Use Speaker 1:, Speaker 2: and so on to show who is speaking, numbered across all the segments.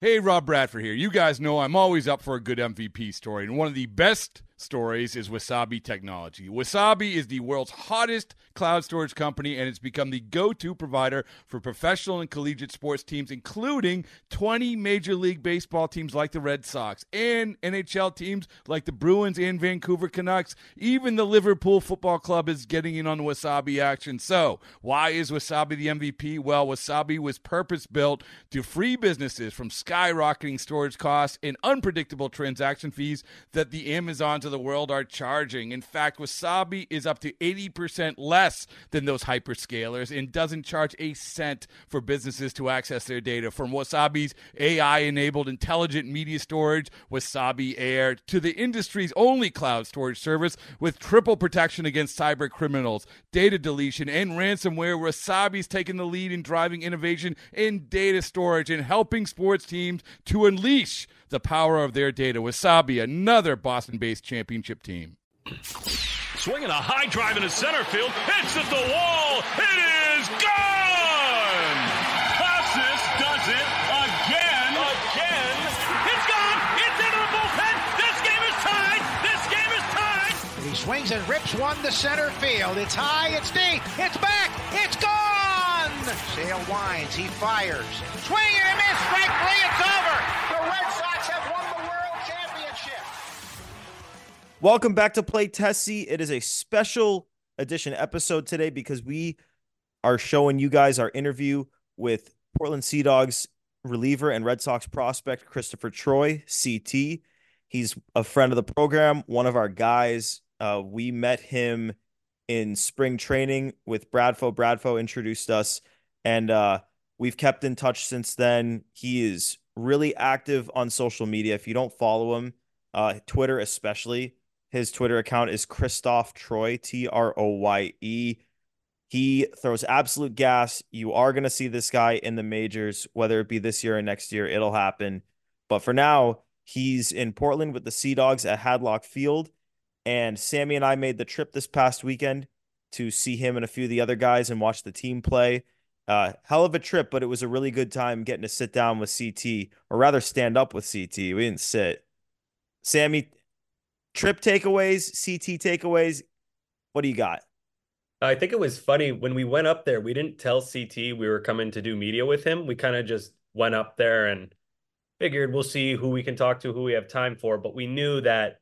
Speaker 1: Hey, Rob Bradford here. You guys know I'm always up for a good MVP story, and one of the best stories is Wasabi Technology. Wasabi is the world's hottest cloud storage company, and it's become the go-to provider for professional and collegiate sports teams, including 20 Major League Baseball teams like the Red Sox and NHL teams like the Bruins and Vancouver Canucks. Even the Liverpool Football Club is getting in on the Wasabi action. So, why is Wasabi the MVP? Well, Wasabi was purpose-built to free businesses from skyrocketing storage costs and unpredictable transaction fees that the Amazons of the world are charging. In fact, Wasabi is up to 80% less than those hyperscalers and doesn't charge a cent for businesses to access their data. From Wasabi's AI-enabled intelligent media storage, Wasabi Air, to the industry's only cloud storage service with triple protection against cyber criminals, data deletion, and ransomware, Wasabi's taken the lead in driving innovation in data storage and helping sports teams to unleash the power of their data. Wasabi, another Boston-based championship team.
Speaker 2: Swinging a high drive into center field. Hits at the wall. It is gone! Casas does it again. It's gone! It's into the bullpen! This game is tied! This game is tied!
Speaker 3: He swings and rips one to center field. It's high, it's deep, it's back, it's gone! Sale winds, he fires. Swing and a miss, strike three, it's over! The Red Sox have won the World Championship!
Speaker 4: Welcome back to Play Tessie. It is a special edition episode today because we are showing you guys our interview with Portland Sea Dogs reliever and Red Sox prospect Christopher Troy, CT. He's a friend of the program, one of our guys. We met him in spring training with Bradfo. Bradfo introduced us, and we've kept in touch since then. He is really active on social media. If you don't follow him, Twitter especially, his Twitter account is Christoph Troy, Troye. He throws absolute gas. You are going to see this guy in the majors, whether it be this year or next year. It'll happen. But for now, he's in Portland with the Sea Dogs at Hadlock Field. And Sammy and I made the trip this past weekend to see him and a few of the other guys and watch the team play. Hell of a trip, but it was a really good time getting to sit down with CT, or rather stand up with CT. We didn't sit. Sammy, trip takeaways, CT takeaways. What do you got?
Speaker 5: I think it was funny when we went up there, we didn't tell CT we were coming to do media with him. We kind of just went up there and figured we'll see who we can talk to, who we have time for. But we knew that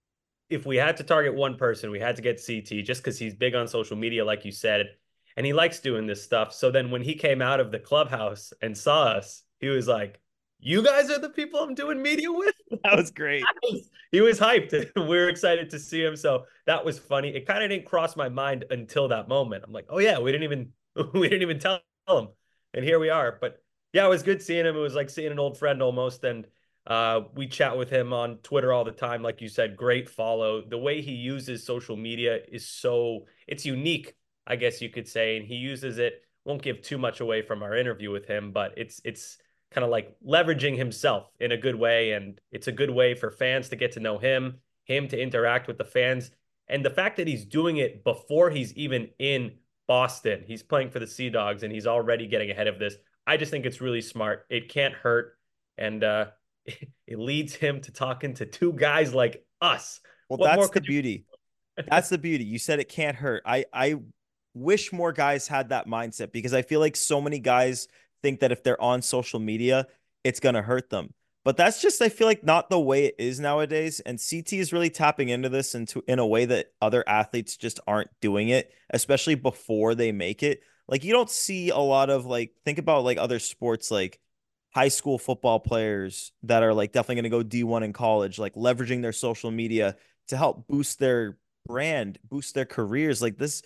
Speaker 5: if we had to target one person, we had to get CT just because he's big on social media, like you said, and he likes doing this stuff. So then when he came out of the clubhouse and saw us, he was like, "You guys are the people I'm doing media with?"
Speaker 4: That was great.
Speaker 5: He was hyped. We were excited to see him. So that was funny. It kind of didn't cross my mind until that moment. I'm like, oh yeah, we didn't even tell him. And here we are. But yeah, it was good seeing him. It was like seeing an old friend almost. And we chat with him on Twitter all the time. Like you said, great follow. The way he uses social media is it's unique, I guess you could say. And he uses it, won't give too much away from our interview with him, but it's kind of like leveraging himself in a good way. And it's a good way for fans to get to know him to interact with the fans. And the fact that he's doing it before he's even in Boston, he's playing for the Sea Dogs and he's already getting ahead of this. I just think it's really smart. It can't hurt. And it leads him to talking to two guys like us.
Speaker 4: Well, that's the beauty. That's the beauty. You said it can't hurt. I wish more guys had that mindset because I feel like so many guys think that if they're on social media, it's going to hurt them. But that's just, I feel like, not the way it is nowadays. And CT is really tapping into this in a way that other athletes just aren't doing it, especially before they make it. Like, you don't see a lot of, like, think about like other sports, like high school football players that are like definitely going to go D1 in college, like leveraging their social media to help boost their brand, boost their careers. Like this,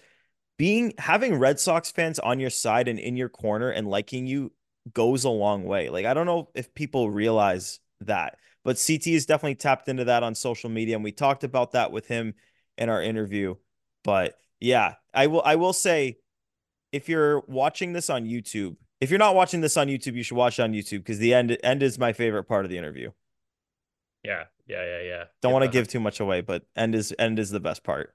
Speaker 4: having Red Sox fans on your side and in your corner and liking you goes a long way. Like, I don't know if people realize that, but CT is definitely tapped into that on social media. And we talked about that with him in our interview. But yeah, I will say, if you're watching this on YouTube, if you're not watching this on YouTube, you should watch it on YouTube because the end is my favorite part of the interview.
Speaker 5: Yeah.
Speaker 4: Don't want to give too much away, but end is the best part.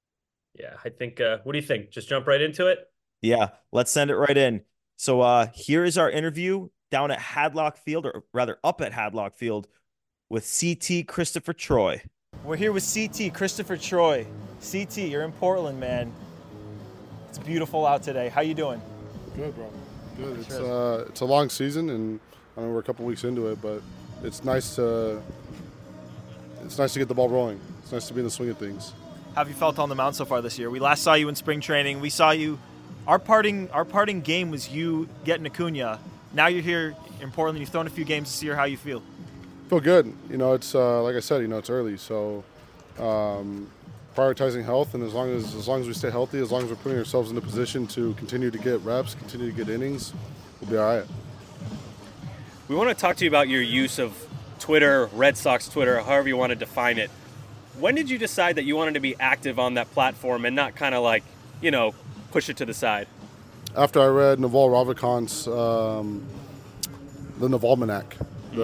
Speaker 5: Yeah, I think, what do you think? Just jump right into it?
Speaker 4: Yeah, let's send it right in. So here is our interview down at Hadlock Field, or rather up at Hadlock Field, with CT Christopher Troy. We're here with CT Christopher Troy. CT, you're in Portland, man. It's beautiful out today. How you doing?
Speaker 6: Good, bro. Good. It's a long season, and I mean we're a couple weeks into it, but it's nice to get the ball rolling. It's nice to be in the swing of things.
Speaker 4: How have you felt on the mound so far this year? We last saw you in spring training. We saw you. Our parting game was you getting Acuna. Now you're here in Portland. You've thrown a few games this year. How you feel?
Speaker 6: Feel good. You know, it's like I said. You know, it's early, so prioritizing health, and as long as we stay healthy, as long as we're putting ourselves in a position to continue to get reps, continue to get innings, we'll be all right.
Speaker 7: We want to talk to you about your use of Twitter, Red Sox Twitter, however you want to define it. When did you decide that you wanted to be active on that platform and not kind of like, you know, push it to the side?
Speaker 6: After I read Naval Ravikant's The Navalmanac.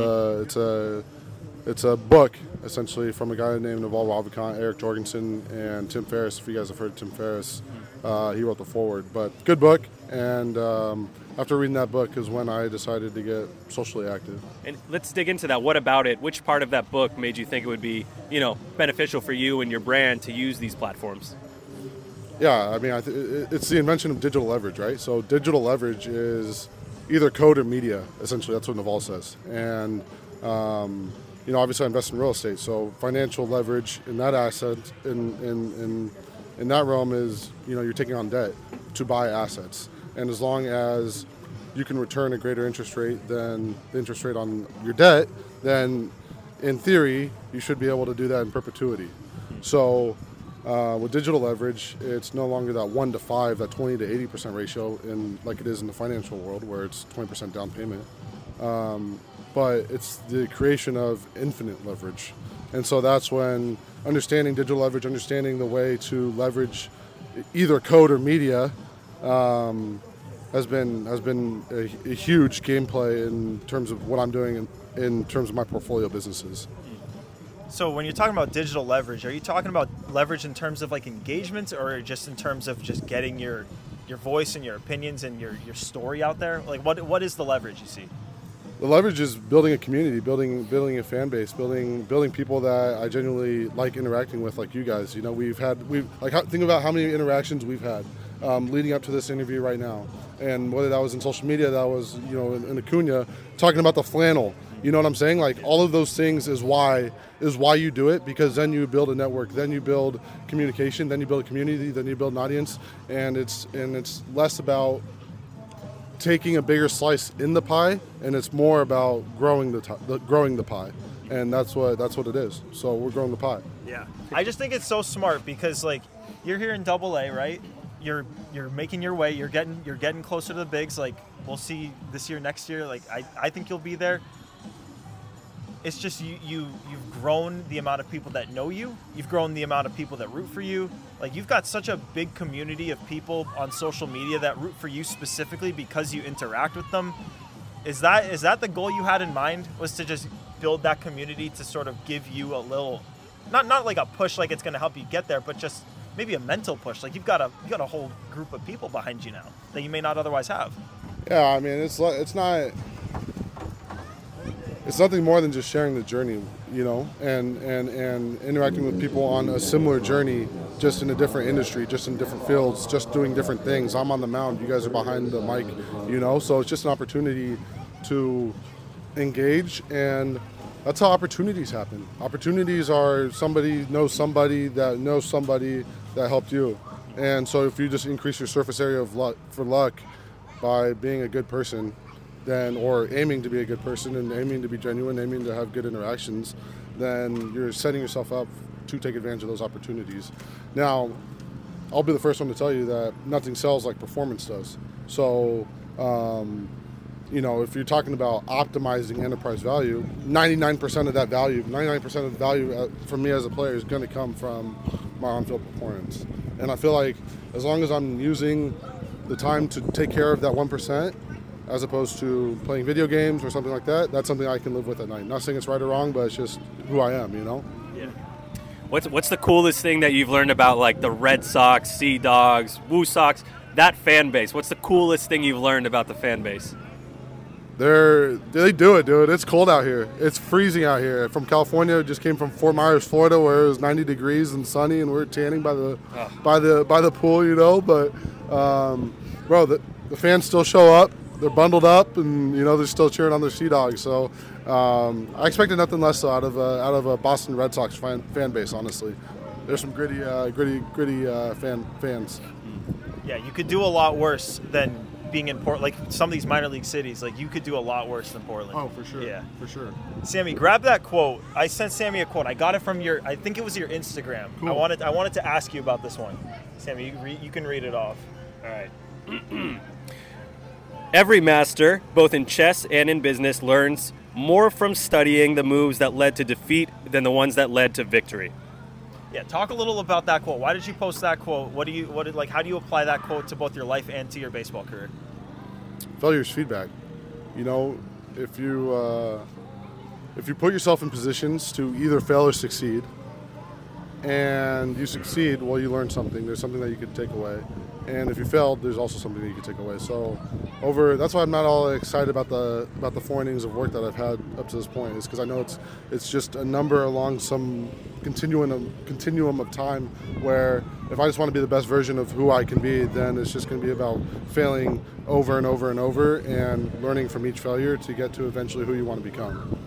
Speaker 6: It's a book, essentially, from a guy named Naval Ravikant, Eric Jorgensen, and Tim Ferriss. If you guys have heard of Tim Ferriss, he wrote the foreword. But good book, and after reading that book is when I decided to get socially active.
Speaker 7: And let's dig into that. What about it? Which part of that book made you think it would be, you know, beneficial for you and your brand to use these platforms?
Speaker 6: Yeah, I mean, it's the invention of digital leverage, right? So digital leverage is either code or media, essentially. That's what Naval says. And you know, obviously I invest in real estate, so financial leverage in that asset, in that realm is, you know, you're taking on debt to buy assets. And as long as you can return a greater interest rate than the interest rate on your debt, then in theory, you should be able to do that in perpetuity. So with digital leverage, it's no longer that 1 to 5, that 20 to 80% ratio, like it is in the financial world where it's 20% down payment. But it's the creation of infinite leverage. And so that's when understanding digital leverage, understanding the way to leverage either code or media has been a huge gameplay in terms of what I'm doing in terms of my portfolio businesses.
Speaker 4: So when you're talking about digital leverage, are you talking about leverage in terms of like engagements, or just in terms of just getting your voice and your opinions and your story out there? Like what is the leverage you see?
Speaker 6: The leverage is building a community, building a fan base, building people that I genuinely like interacting with, like you guys. You know, think about how many interactions we've had leading up to this interview right now, and whether that was in social media, that was, you know, in Acuna, talking about the flannel. You know what I'm saying? Like all of those things is why you do it, because then you build a network, then you build communication, then you build a community, then you build an audience, and it's less about taking a bigger slice in the pie, and it's more about growing the pie, and that's what it is. So we're growing the pie.
Speaker 4: Yeah, I just think it's so smart because like you're here in Double-A, right? You're making your way. You're getting closer to the bigs. Like we'll see this year, next year. Like I think you'll be there. It's just you've grown the amount of people that know you. You've grown the amount of people that root for you. Like you've got such a big community of people on social media that root for you specifically because you interact with them. Is that the goal you had in mind, was to just build that community to sort of give you a little, not like a push like it's going to help you get there, but just maybe a mental push? Like you've got a whole group of people behind you now that you may not otherwise have.
Speaker 6: Yeah, I mean it's nothing more than just sharing the journey, you know, and interacting with people on a similar journey, just in a different industry, just in different fields, just doing different things. I'm on the mound, you guys are behind the mic, you know, so it's just an opportunity to engage, and that's how opportunities happen. Opportunities are somebody knows somebody that helped you. And so if you just increase your surface area of luck by being a good person, or aiming to be a good person and aiming to be genuine, aiming to have good interactions, then you're setting yourself up to take advantage of those opportunities. Now, I'll be the first one to tell you that nothing sells like performance does. So, you know, if you're talking about optimizing enterprise value, 99% of the value for me as a player is going to come from my on-field performance. And I feel like as long as I'm using the time to take care of that 1%, as opposed to playing video games or something like that, that's something I can live with at night. Not saying it's right or wrong, but it's just who I am, you know?
Speaker 7: Yeah. What's the coolest thing that you've learned about, like, the Red Sox, Sea Dogs, Woo Sox, that fan base? What's the coolest thing you've learned about the fan base?
Speaker 6: They do it, dude. It's cold out here. It's freezing out here. From California, just came from Fort Myers, Florida, where it was 90 degrees and sunny, and we're tanning by the pool, you know. But, bro, the fans still show up. They're bundled up, and you know they're still cheering on their Sea Dogs. So I expected nothing less out of a Boston Red Sox fan base. Honestly, there's some gritty fans.
Speaker 4: Yeah, you could do a lot worse than being in Portland. Like some of these minor league cities, like you could do a lot worse than Portland.
Speaker 6: Oh, for sure.
Speaker 4: Yeah,
Speaker 6: for sure.
Speaker 4: Sammy, grab that quote. I sent Sammy a quote. I got it from I think it was your Instagram.
Speaker 6: Cool.
Speaker 4: I wanted to ask you about this one. Sammy, you can read it off.
Speaker 7: All right. Every master, both in chess and in business, learns more from studying the moves that led to defeat than the ones that led to victory.
Speaker 4: Yeah, talk a little about that quote. Why did you post that quote? How do you apply that quote to both your life and to your baseball career?
Speaker 6: Failure's feedback. You know, if you put yourself in positions to either fail or succeed, and you succeed, well, you learn something. There's something that you could take away. And if you failed, there's also something that you could take away. So that's why I'm not all excited about the 4 innings of work that I've had up to this point, is because I know it's just a number along some continuum of time where if I just want to be the best version of who I can be, then it's just going to be about failing over and over and over and learning from each failure to get to eventually who you want to become.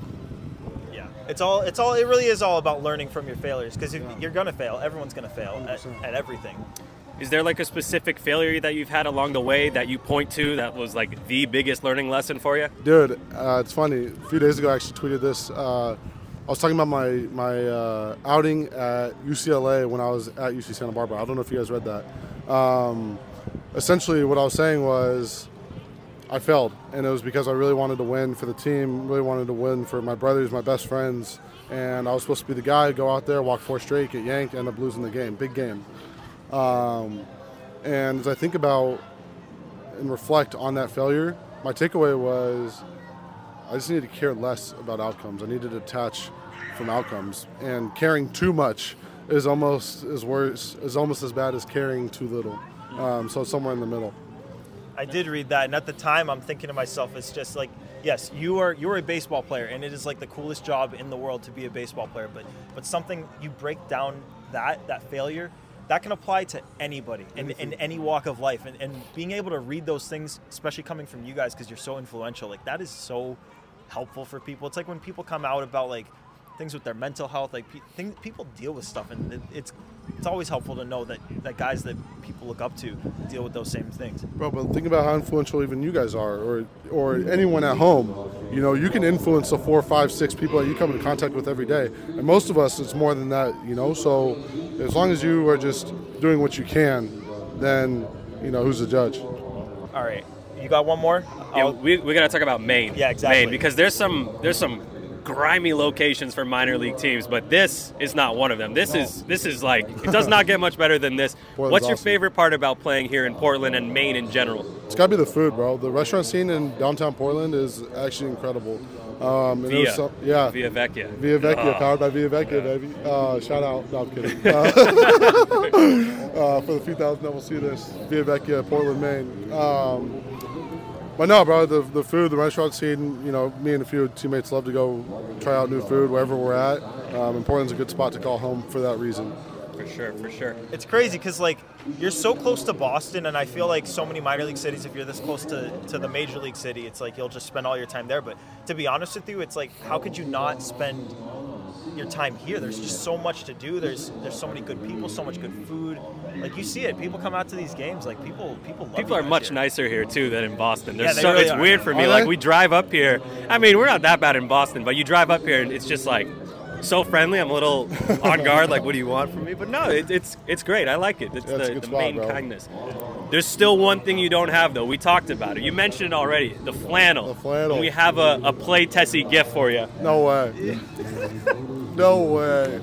Speaker 4: It really is all about learning from your failures, because you're going to fail. Everyone's going to fail at everything.
Speaker 7: Is there like a specific failure that you've had along the way that you point to that was like the biggest learning lesson for you?
Speaker 6: Dude, it's funny. A few days ago I actually tweeted this. I was talking about my outing at UCLA when I was at UC Santa Barbara. I don't know if you guys read that. Essentially what I was saying was I failed, and it was because I really wanted to win for the team, really wanted to win for my brothers, my best friends, and I was supposed to be the guy, go out there, walk 4 straight, get yanked, end up losing the game. Big game. And as I think about and reflect on that failure, my takeaway was I just needed to care less about outcomes. I needed to detach from outcomes, and caring too much is almost as bad as caring too little. So it's somewhere in the middle.
Speaker 4: I did read that, and at the time I'm thinking to myself, it's just like, yes, you're a baseball player, and it is like the coolest job in the world to be a baseball player, but something, you break down that failure, that can apply to anybody in any walk of life, and being able to read those things, especially coming from you guys because you're so influential, like that is so helpful for people. It's like when people come out about like things with their mental health, like people deal with stuff, and it's always helpful to know that guys that people look up to deal with those same things.
Speaker 6: Bro, but think about how influential even you guys are, or anyone at home. You know, you can influence the 4, 5, 6 people that you come into contact with every day, and most of us, it's more than that. You know, so as long as you are just doing what you can, then you know who's the judge.
Speaker 4: All right, you got one more?
Speaker 7: Yeah, we got to talk about Maine.
Speaker 4: Yeah, exactly.
Speaker 7: Maine, because there's some grimy locations for minor league teams, but this is not one of them. This is like, it does not get much better than this.
Speaker 6: Portland's
Speaker 7: What's your
Speaker 6: awesome.
Speaker 7: Favorite part about playing here in Portland and Maine in general?
Speaker 6: It's got to be the food, bro. The restaurant scene in downtown Portland is actually incredible.
Speaker 7: Via Vecchia.
Speaker 6: Via Vecchia, powered by Via Vecchia, baby. Shout out. No, I'm kidding. For the few thousand that will see this, Via Vecchia, Portland, Maine. But no, bro, the food, the restaurant scene, you know, me and a few teammates love to go try out new food wherever we're at. And Portland's a good spot to call home for that reason.
Speaker 7: For sure.
Speaker 4: It's crazy because, like, you're so close to Boston, and I feel like so many minor league cities, if you're this close to the major league city, it's like you'll just spend all your time there. But to be honest with you, it's like, how could you not spend your time here? There's just so much to do. There's so many good people, so much good food. Like, you see it. People come out to these games. Like, people love
Speaker 7: People are much nicer here, too, than in Boston.
Speaker 4: Yeah, they really
Speaker 7: it's
Speaker 4: are.
Speaker 7: weird for me. Like, we drive up here. I mean, we're not that bad in Boston, but you drive up here, and it's just, like, so friendly. I'm a little on guard, like, what do you want from me? But no, it's great. I like it. It's the main kindness. There's still one thing you don't have, though. We talked about it. You mentioned it already, the flannel.
Speaker 6: The flannel.
Speaker 7: And we have a Play Tessie gift for you.
Speaker 6: No way. No way.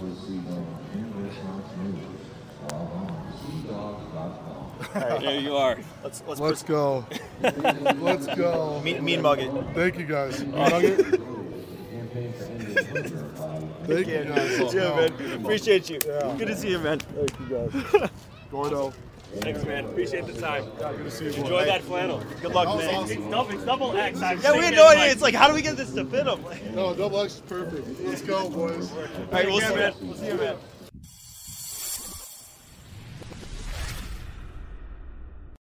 Speaker 4: All right,
Speaker 7: There you are.
Speaker 6: Let's go. Let's go.
Speaker 4: Mean mug it.
Speaker 6: Thank you, guys. Nugget. Thank you, guys.
Speaker 4: Yeah, man. Appreciate you. Yeah. Good to see you, man.
Speaker 6: Thank you, guys. Gordo.
Speaker 7: Thanks, man. Appreciate the time.
Speaker 6: Good to see you.
Speaker 7: Enjoy that flannel.
Speaker 4: Good luck,
Speaker 6: That was
Speaker 4: man.
Speaker 6: awesome.
Speaker 7: It's double X.
Speaker 4: Yeah, we had no idea. It's like, how do we get this to fit him?
Speaker 6: No, double X is perfect. Let's go, boys.
Speaker 4: All right, we'll see you, man.